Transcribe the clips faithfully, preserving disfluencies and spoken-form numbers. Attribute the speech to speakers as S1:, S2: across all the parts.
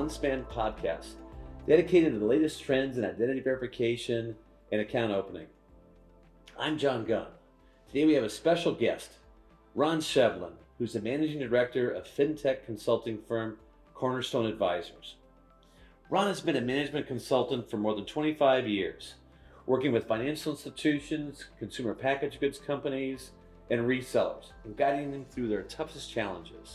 S1: OnSpan podcast, dedicated to the latest trends in identity verification and account opening. I'm John Gunn. Today we have a special guest, Ron Shevlin, who's the managing director of fintech consulting firm Cornerstone Advisors. Ron has been a management consultant for more than twenty-five years, working with financial institutions, consumer packaged goods companies, and resellers, and guiding them through their toughest challenges.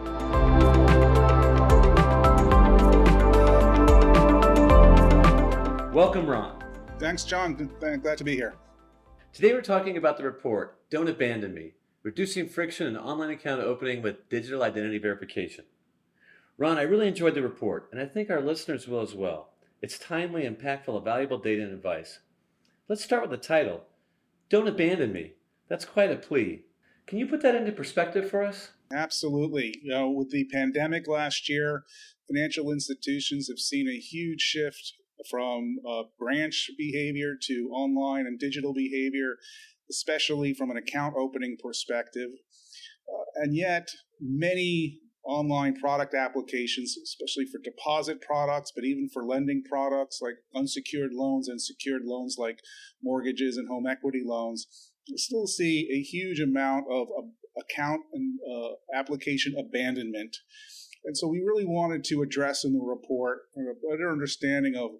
S1: Welcome, Ron.
S2: Thanks, John. Glad to be here.
S1: Today we're talking about the report, Don't Abandon Me, Reducing Friction in Online Account Opening with Digital Identity Verification. Ron, I really enjoyed the report, and I think our listeners will as well. It's timely, impactful, and valuable data and advice. Let's start with the title, Don't Abandon Me. That's quite a plea. Can you put that into perspective for us?
S2: Absolutely. You know, with the pandemic last year, financial institutions have seen a huge shift from uh, branch behavior to online and digital behavior, especially from an account opening perspective. Uh, and yet, many online product applications, especially for deposit products, but even for lending products like unsecured loans and secured loans like mortgages and home equity loans, you still see a huge amount of uh, account and uh, application abandonment. And so we really wanted to address in the report a better understanding of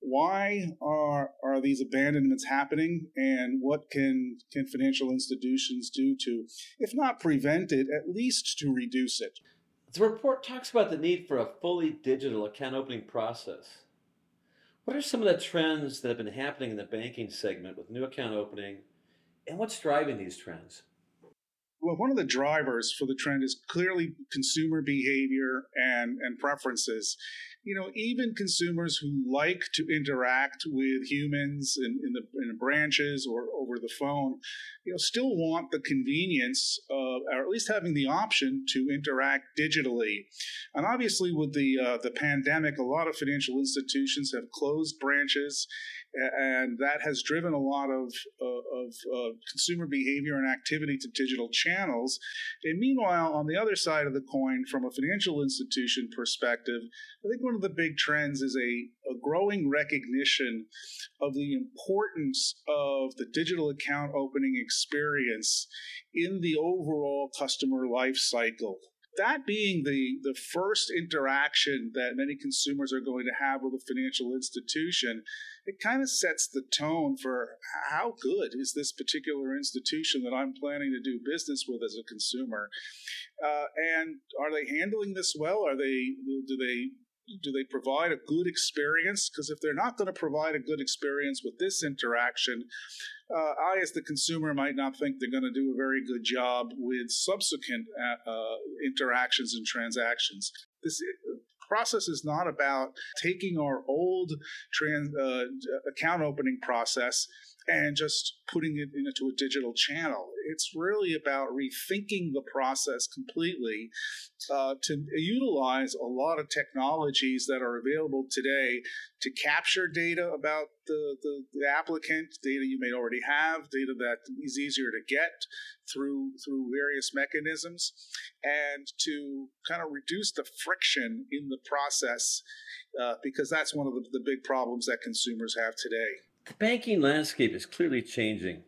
S2: why are are these abandonments happening, and what can can financial institutions do to, if not prevent it, at least to reduce it.
S1: The report talks about the need for a fully digital account opening process. What are some of the trends that have been happening in the banking segment with new account opening, and what's driving these trends?
S2: Well, one of the drivers for the trend is clearly consumer behavior and, and preferences. You know, even consumers who like to interact with humans in, in the in the branches or over the phone, you know, still want the convenience of, or at least having the option to interact digitally. And obviously, with the uh, the pandemic, a lot of financial institutions have closed branches, and that has driven a lot of uh, of uh, consumer behavior and activity to digital channels. And meanwhile, on the other side of the coin, from a financial institution perspective, I think one of the big trends is a, a growing recognition of the importance of the digital account opening experience in the overall customer life cycle. That being the, the first interaction that many consumers are going to have with a financial institution, it kind of sets the tone for how good is this particular institution that I'm planning to do business with as a consumer. Uh, and are they handling this well? Are they do they do they provide a good experience? Because if they're not going to provide a good experience with this interaction, Uh, I, as the consumer, might not think they're going to do a very good job with subsequent uh, interactions and transactions. This process is not about taking our old trans, uh, account opening process and just putting it into a digital channel. It's really about rethinking the process completely uh, to utilize a lot of technologies that are available today to capture data about the, the, the applicant, data you may already have, data that is easier to get through through various mechanisms, and to kind of reduce the friction in the process uh, because that's one of the, the big problems that consumers have today.
S1: The banking landscape is clearly changing.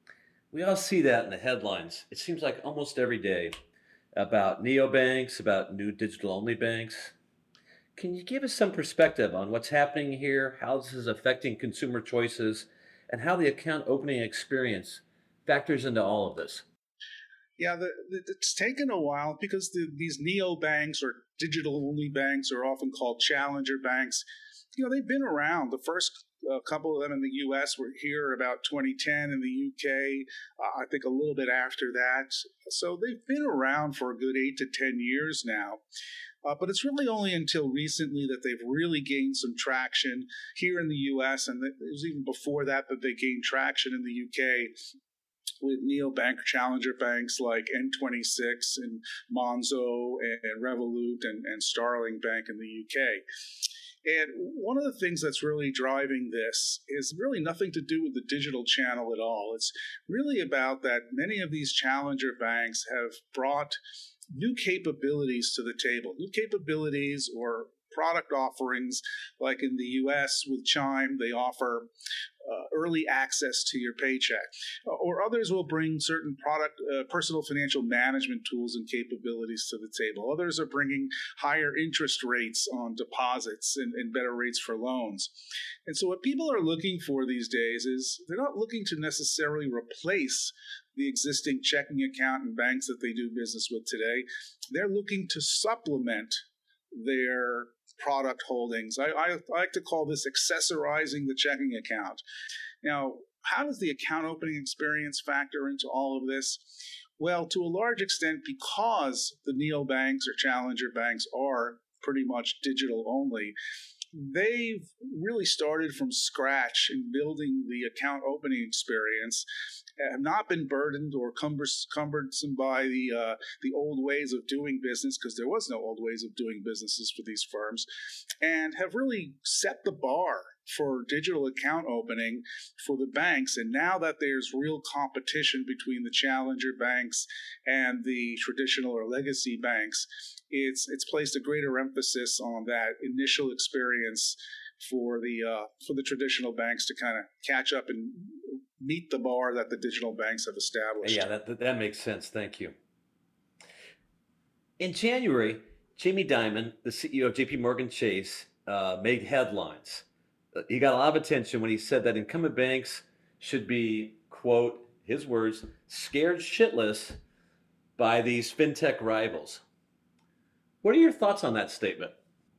S1: We all see that in the headlines. It seems like almost every day about neobanks, about new digital-only banks. Can you give us some perspective on what's happening here, how this is affecting consumer choices, and how the account opening experience factors into all of this?
S2: Yeah, the, the, it's taken a while because the, these neobanks or digital-only banks are often called challenger banks. You know, they've been around. The first a couple of them in the U S were here about twenty ten. In the U K, uh, I think a little bit after that. So they've been around for a good eight to ten years now. Uh, but it's really only until recently that they've really gained some traction here in the U S, and it was even before that that they gained traction in the U K with neobank challenger banks like N twenty-six and Monzo and, and Revolut and, and Starling Bank in the U K. And one of the things that's really driving this is really nothing to do with the digital channel at all. It's really about that many of these challenger banks have brought new capabilities to the table, new capabilities or product offerings, like in the U S with Chime, they offer uh, early access to your paycheck. Or others will bring certain product, uh, personal financial management tools and capabilities to the table. Others are bringing higher interest rates on deposits and, and better rates for loans. And so what people are looking for these days is they're not looking to necessarily replace the existing checking account and banks that they do business with today. They're looking to supplement their product holdings. I, I, I like to call this accessorizing the checking account. Now, how does the account opening experience factor into all of this? Well, to a large extent, because the neobanks or challenger banks are pretty much digital only, they've really started from scratch in building the account opening experience, have not been burdened or cumbersome by the uh, the old ways of doing business, because there was no old ways of doing businesses for these firms, and have really set the bar for digital account opening for the banks. And now that there's real competition between the challenger banks and the traditional or legacy banks, it's it's placed a greater emphasis on that initial experience for the uh, for the traditional banks to kind of catch up and meet the bar that the digital banks have established.
S1: Yeah, that, that makes sense. Thank you. In January, Jamie Dimon, the C E O of J P Morgan Chase, uh, made headlines. He got a lot of attention when he said that incumbent banks should be, quote, his words, scared shitless by these fintech rivals. What are your thoughts on that statement?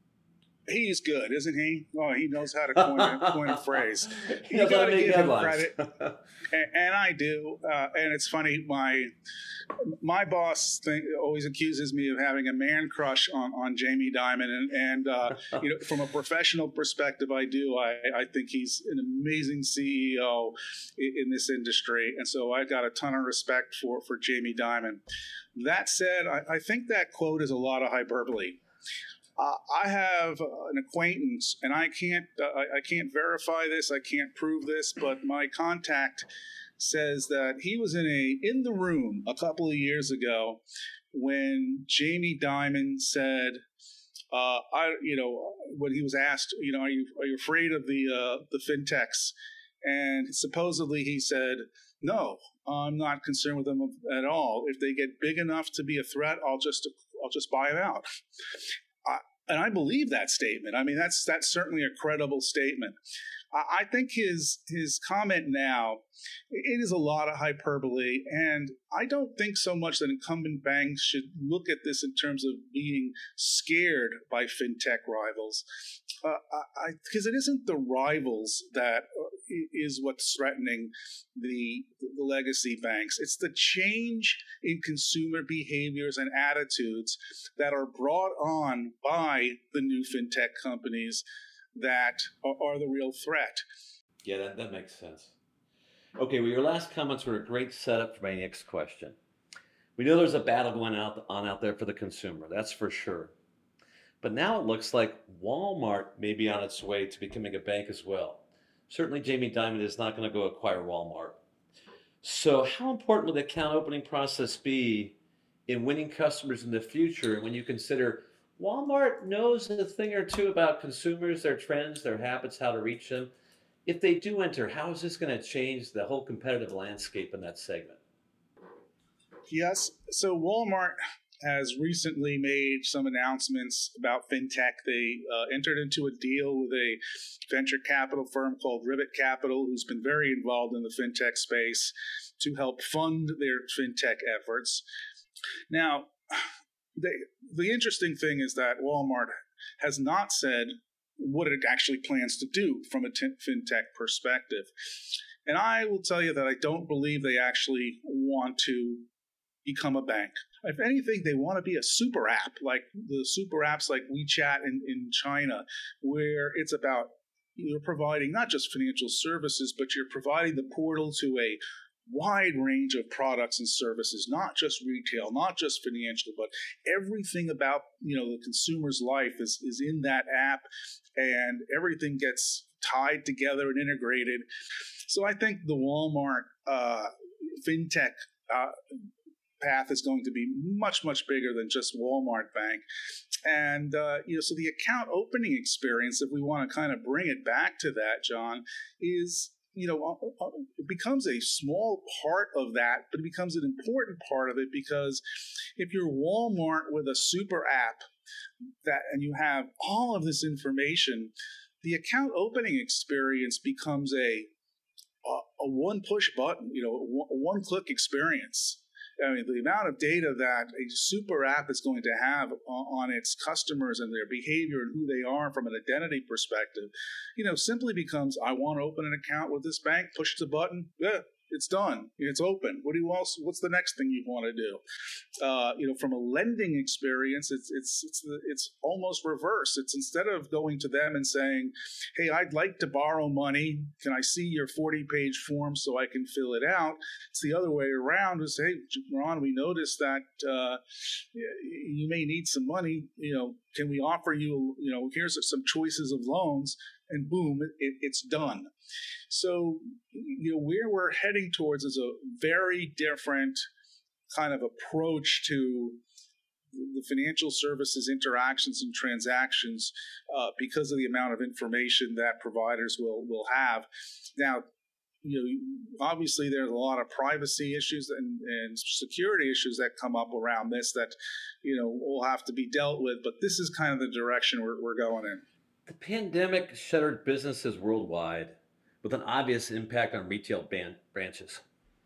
S2: He's good, isn't he? Oh, he knows how to coin a, coin a phrase.
S1: You got to give him
S2: credit, and, and I do. Uh, and it's funny, my my boss think, always accuses me of having a man crush on, on Jamie Dimon, and, and uh, you know, from a professional perspective, I do. I, I think he's an amazing C E O in, in this industry, and so I've got a ton of respect for for Jamie Dimon. That said, I, I think that quote is a lot of hyperbole. Uh, I have an acquaintance, and I can't uh, I, I can't verify this, I can't prove this, but my contact says that he was in a in the room a couple of years ago when Jamie Dimon said, uh, I you know when he was asked, you know, are you are you afraid of the uh, the fintechs? And supposedly he said, no, I'm not concerned with them at all. If they get big enough to be a threat, I'll just I'll just buy them out. I, and I believe that statement. I mean, that's that's certainly a credible statement. I, I think his his comment now, it is a lot of hyperbole, and I don't think so much that incumbent banks should look at this in terms of being scared by fintech rivals, because uh, it isn't the rivals that is what's threatening the, the legacy banks. It's the change in consumer behaviors and attitudes that are brought on by the new fintech companies that are, are the real threat.
S1: Yeah, that, that makes sense. Okay, well, your last comments were a great setup for my next question. We know there's a battle going out, on out there for the consumer, that's for sure. But now it looks like Walmart may be on its way to becoming a bank as well. Certainly Jamie Dimon is not going to go acquire Walmart. So how important will the account opening process be in winning customers in the future when you consider Walmart knows a thing or two about consumers, their trends, their habits, how to reach them? If they do enter, how is this going to change the whole competitive landscape in that segment?
S2: Yes. So Walmart has recently made some announcements about fintech. They uh, entered into a deal with a venture capital firm called Ribbit Capital, who's been very involved in the fintech space, to help fund their fintech efforts. Now, they, the interesting thing is that Walmart has not said what it actually plans to do from a t- fintech perspective. And I will tell you that I don't believe they actually want to become a bank. If anything, they want to be a super app, like the super apps like WeChat in, in China, where it's about you're providing not just financial services, but you're providing the portal to a wide range of products and services, not just retail, not just financial, but everything about, you know, the consumer's life is, is in that app, and everything gets tied together and integrated. So I think the Walmart uh, fintech uh, path is going to be much, much bigger than just Walmart Bank. And, uh, you know, so the account opening experience, if we want to kind of bring it back to that, John, is, you know, it becomes a small part of that, but it becomes an important part of it, because if you're Walmart with a super app that, and you have all of this information, the account opening experience becomes a, a, a one push button, you know, a one click experience. I mean, the amount of data that a super app is going to have on its customers and their behavior and who they are from an identity perspective, you know, simply becomes, I want to open an account with this bank, push the button, yeah, it's done, it's open. What do you else? What's the next thing you want to do? Uh, you know, from a lending experience, it's it's it's the, it's almost reverse. It's instead of going to them and saying, "Hey, I'd like to borrow money. Can I see your forty-page form so I can fill it out?" It's the other way around. Is, "Hey, Ron, we noticed that uh, you may need some money. You know, can we offer you? You know, here's some choices of loans." And boom, it, it's done. So, you know, where we're heading towards is a very different kind of approach to the financial services interactions and transactions uh, because of the amount of information that providers will will have. Now, you know, obviously there's a lot of privacy issues and, and security issues that come up around this that, you know, will have to be dealt with. But this is kind of the direction we're, we're going in.
S1: The pandemic shuttered businesses worldwide with an obvious impact on retail ban- branches.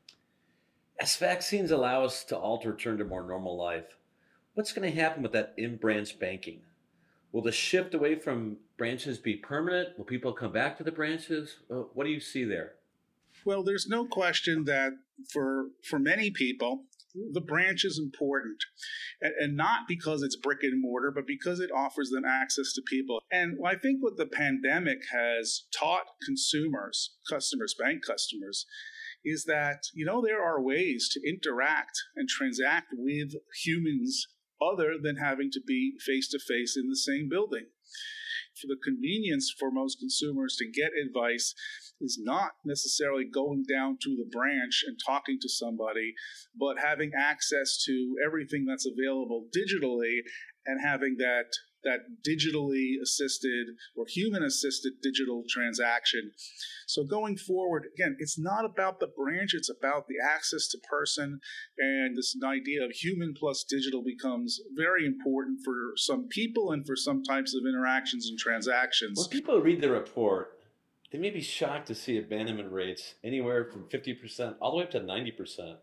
S1: As vaccines allow us to all to return to more normal life, what's going to happen with that in-branch banking? Will the shift away from branches be permanent? Will people come back to the branches? Uh, what do you see there?
S2: Well, there's no question that for for many people, the branch is important, and, and not because it's brick and mortar, but because it offers them access to people. And I think what the pandemic has taught consumers, customers, bank customers, is that, you know, there are ways to interact and transact with humans other than having to be face-to-face in the same building. For the convenience for most consumers to get advice is not necessarily going down to the branch and talking to somebody, but having access to everything that's available digitally and having that that digitally assisted or human assisted digital transaction. So going forward, again, it's not about the branch, it's about the access to person, and this idea of human plus digital becomes very important for some people and for some types of interactions and transactions.
S1: When people read the report, they may be shocked to see abandonment rates anywhere from fifty percent all the way up to ninety percent.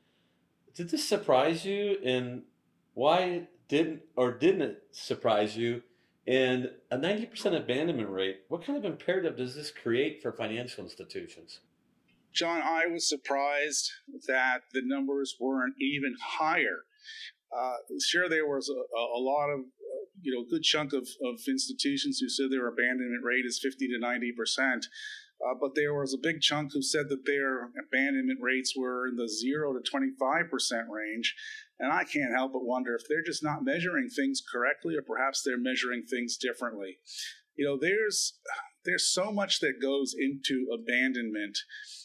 S1: Did this surprise you, and why didn't or didn't it surprise you? And a ninety percent abandonment rate, what kind of imperative does this create for financial institutions?
S2: John, I was surprised that the numbers weren't even higher. Uh, sure, there was a, a lot of, you know, a good chunk of, of institutions who said their abandonment rate is fifty to ninety percent. Uh, but there was a big chunk who said that their abandonment rates were in the zero to twenty-five percent range. And I can't help but wonder if they're just not measuring things correctly, or perhaps they're measuring things differently. You know, there's there's so much that goes into abandonment.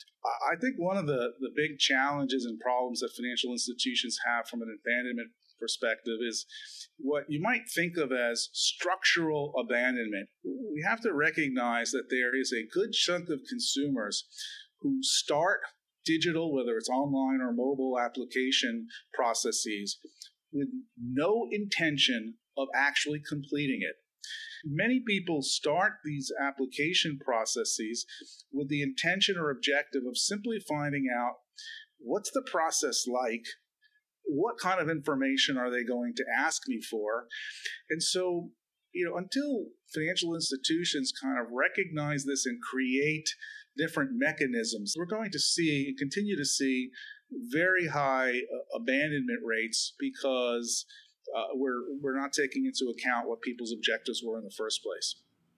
S2: I think one of the, the big challenges and problems that financial institutions have from an abandonment perspective is what you might think of as structural abandonment. We have to recognize that there is a good chunk of consumers who start digital, whether it's online or mobile application processes, with no intention of actually completing it. Many people start these application processes with the intention or objective of simply finding out what's the process like, what kind of information are they going to ask me for. And so, you know, until financial institutions kind of recognize this and create different mechanisms, we're going to see, continue to see very high uh, abandonment rates because uh, we're we're not taking into account what people's objectives were in the first place.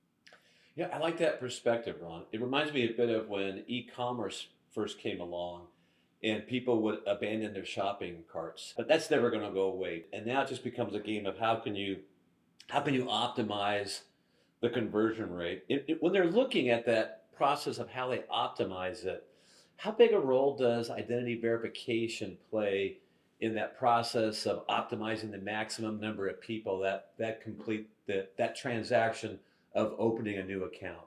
S1: Yeah, I like that perspective, Ron. It reminds me a bit of when e-commerce first came along and people would abandon their shopping carts. But that's never going to go away. And now it just becomes a game of how can you how can you optimize the conversion rate. It, it, when they're looking at that process of how they optimize it, how big a role does identity verification play in that process of optimizing the maximum number of people that that complete that that transaction of opening a new account?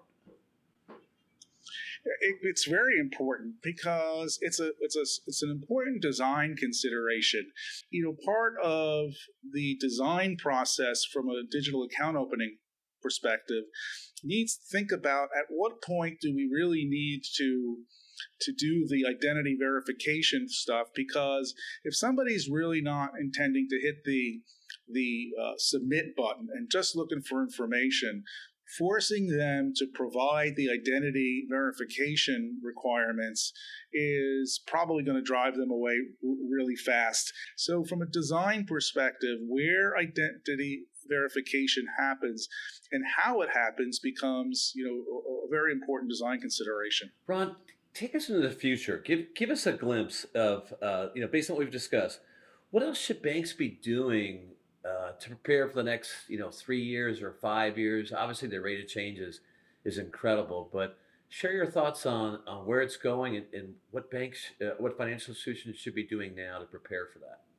S2: It, it's very important because it's a it's a it's an important design consideration. You know, part of the design process from a digital account opening perspective needs to think about at what point do we really need to to do the identity verification stuff, because if somebody's really not intending to hit the the uh, submit button and just looking for information, forcing them to provide the identity verification requirements is probably going to drive them away really fast. So from a design perspective, where identity verification happens and how it happens becomes, you know, a very important design consideration.
S1: Ron, take us into the future. Give give us a glimpse of, uh, you know, based on what we've discussed, what else should banks be doing uh, to prepare for the next, you know, three years or five years? Obviously, the rate of change is, is incredible, but share your thoughts on, on where it's going and, and what banks, uh, what financial institutions should be doing now to prepare for that.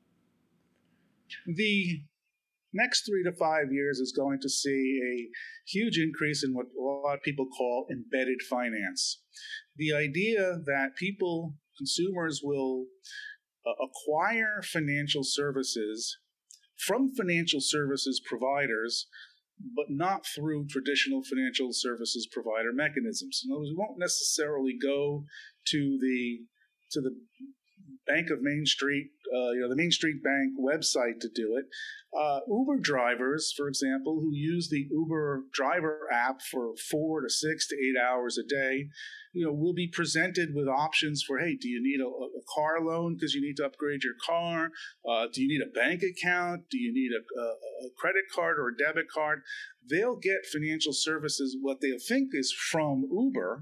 S2: The next three to five years is going to see a huge increase in what a lot of people call embedded finance. The idea that people, consumers, will uh, acquire financial services from financial services providers, but not through traditional financial services provider mechanisms. In other words, we won't necessarily go to the to the Bank of Main Street, uh, you know, the Main Street Bank website to do it. Uh, Uber drivers, for example, who use the Uber driver app for four to six to eight hours a day, you know, will be presented with options for, hey, do you need a, a car loan because you need to upgrade your car? Uh, do you need a bank account? Do you need a, a, a credit card or a debit card? They'll get financial services, what they'll think is from Uber,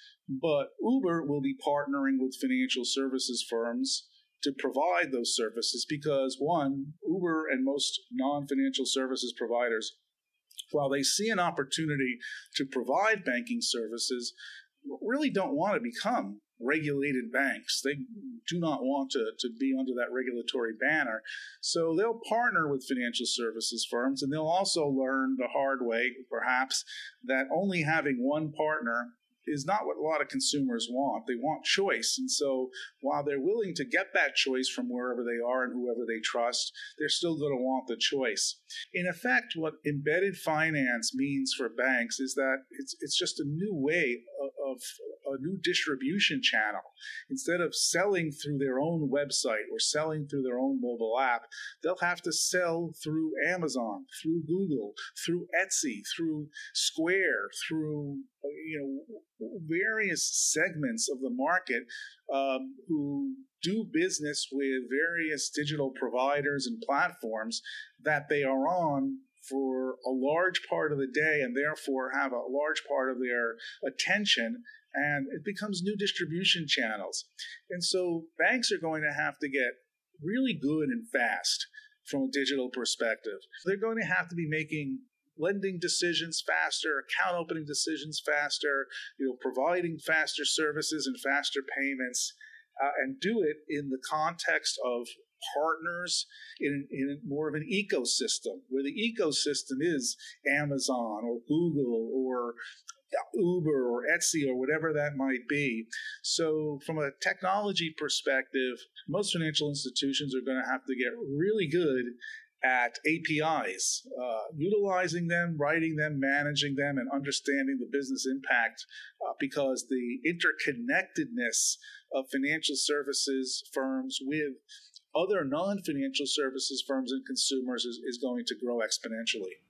S2: but Uber will be partnering with financial services firms to provide those services because, one, Uber and most non-financial services providers, while they see an opportunity to provide banking services, really don't want to become regulated banks. They do not want to, to be under that regulatory banner. So they'll partner with financial services firms, and they'll also learn the hard way, perhaps, that only having one partner is not what a lot of consumers want. They want choice. And so while they're willing to get that choice from wherever they are and whoever they trust, they're still going to want the choice. In effect, what embedded finance means for banks is that it's it's just a new way of, of a new distribution channel. Instead of selling through their own website or selling through their own mobile app, they'll have to sell through Amazon, through Google, through Etsy, through Square, through, you know, various segments of the market um, who do business with various digital providers and platforms that they are on for a large part of the day and therefore have a large part of their attention, and it becomes new distribution channels. And so banks are going to have to get really good and fast from a digital perspective. They're going to have to be making lending decisions faster, account opening decisions faster, you know, providing faster services and faster payments, uh, and do it in the context of partners in, in more of an ecosystem, where the ecosystem is Amazon or Google or Uber or Etsy or whatever that might be. So from a technology perspective, most financial institutions are going to have to get really good at A P Is, uh, utilizing them, writing them, managing them, and understanding the business impact, uh, because the interconnectedness of financial services firms with other non-financial services firms and consumers is, is going to grow exponentially.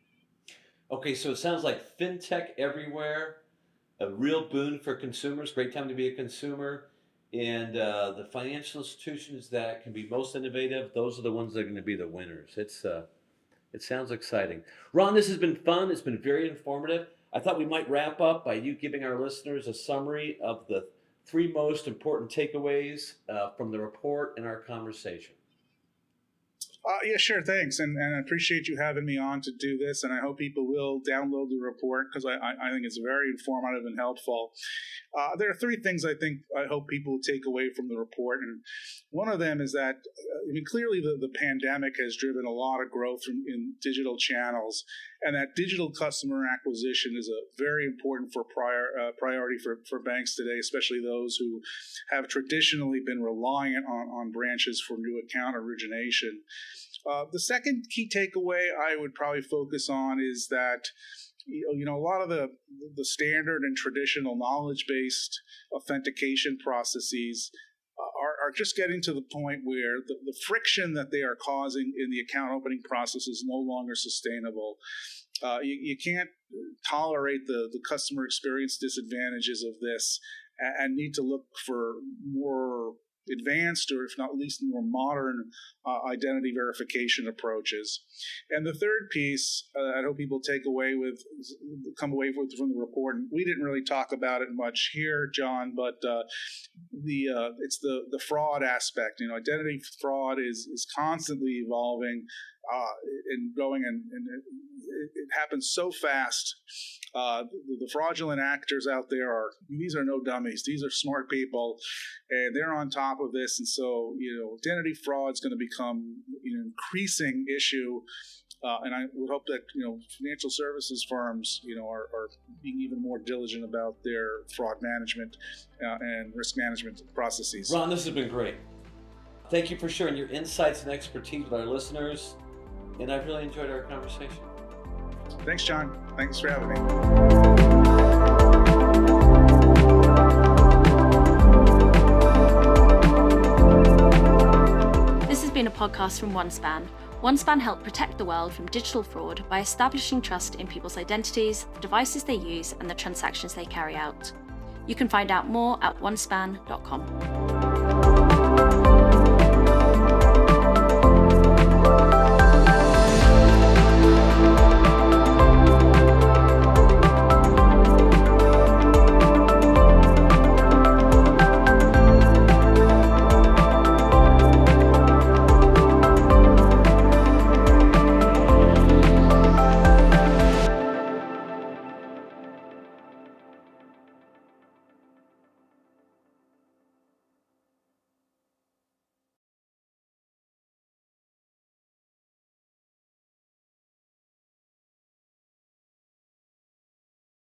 S1: Okay, so it sounds like fintech everywhere, a real boon for consumers, great time to be a consumer. And uh, the financial institutions that can be most innovative, those are the ones that are going to be the winners. It's uh, it sounds exciting. Ron, this has been fun. It's been very informative. I thought we might wrap up by you giving our listeners a summary of the three most important takeaways uh, from the report and our conversation.
S2: Uh, yeah, sure. Thanks. And, and I appreciate you having me on to do this. And I hope people will download the report because I, I, I think it's very informative and helpful. Uh, there are three things I think I hope people will take away from the report. And one of them is that, I mean, clearly the, the pandemic has driven a lot of growth in, in digital channels, and that digital customer acquisition is a very important for prior, uh, priority for, for banks today, especially those who have traditionally been reliant on, on branches for new account origination. Uh, the second key takeaway I would probably focus on is that you know, a lot of the the standard and traditional knowledge-based authentication processes are, are just getting to the point where the, the friction that they are causing in the account opening process is no longer sustainable. Uh, you, you can't tolerate the, the customer experience disadvantages of this and, and need to look for more advanced, or if not at least more modern uh, identity verification approaches. And the third piece uh, I hope people take away with, come away with from the report, and we didn't really talk about it much here, John, but uh, the uh, it's the the fraud aspect. You know, identity fraud is is constantly evolving uh, and going, and, and it, it happens so fast. Uh, the, the fraudulent actors out there are, these are no dummies. These are smart people, and they're on top of this. And so, you know, identity fraud is going to become an increasing issue. Uh, and I would hope that, you know, financial services firms, you know, are, are being even more diligent about their fraud management uh, and risk management processes.
S1: Ron, this has been great. Thank you for sharing your insights and expertise with our listeners. And I've really enjoyed our conversation.
S2: Thanks, John. Thanks for having me.
S3: This has been a podcast from OneSpan. OneSpan help protect the world from digital fraud by establishing trust in people's identities, the devices they use, and the transactions they carry out. You can find out more at one span dot com.